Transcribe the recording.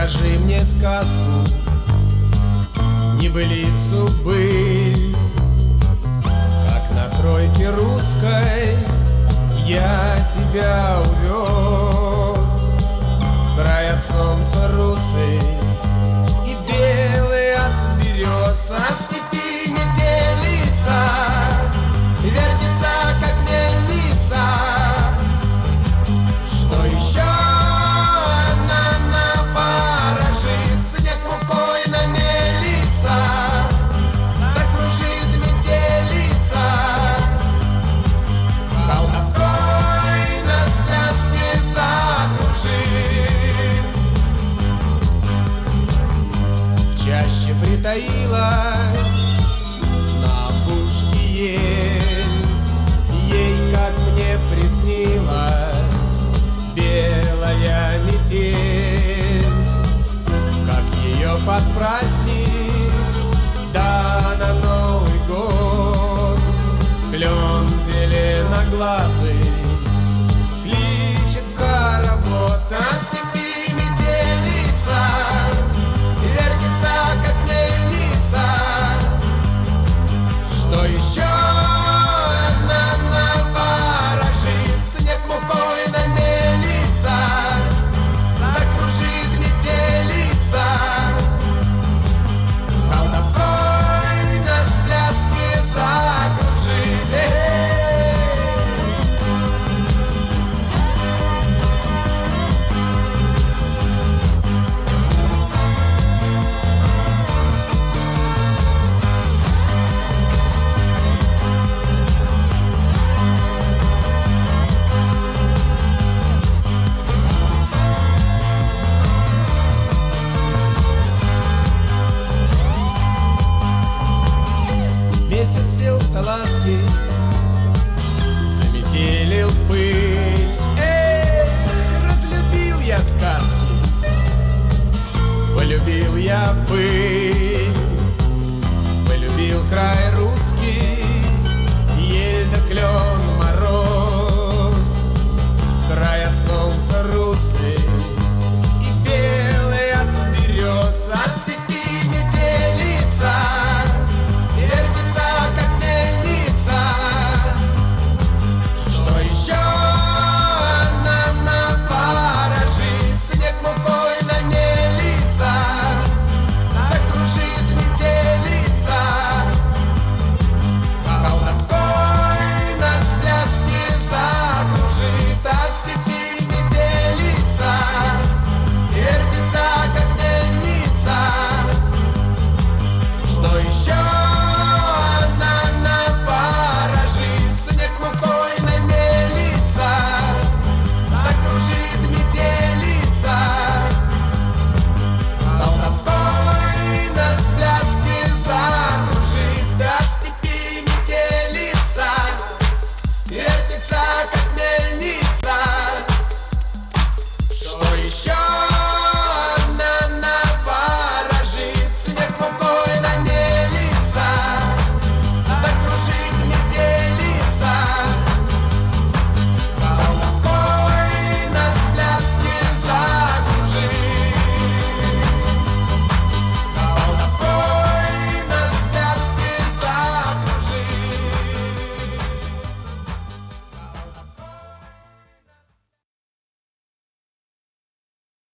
Расскажи мне сказку, небылицу быль, как на тройке русской я тебя увез. Край от солнца русый и белый от берез, а в степи метелица вертится, как мельница. Что еще она напорожит, снег мукой намелится, закружит метелица. Колдовской нас в пляске закружит. В чаще притаилась на опушке ель, ей, как мне приснилась, белая метель. Как ее под праздник, да на Новый год, клен зеленоглазый кличет в хоровод. А в степи метелица вертится, как мельница. Что еще она напорожит, снег мукой намелится, закружит метелица. Колдовской нас в пляске закружит. Месяц сел в салазки, заметелил пыль. Разлюбил я сказки, полюбил я пыль, полюбил край русский, ель да клен.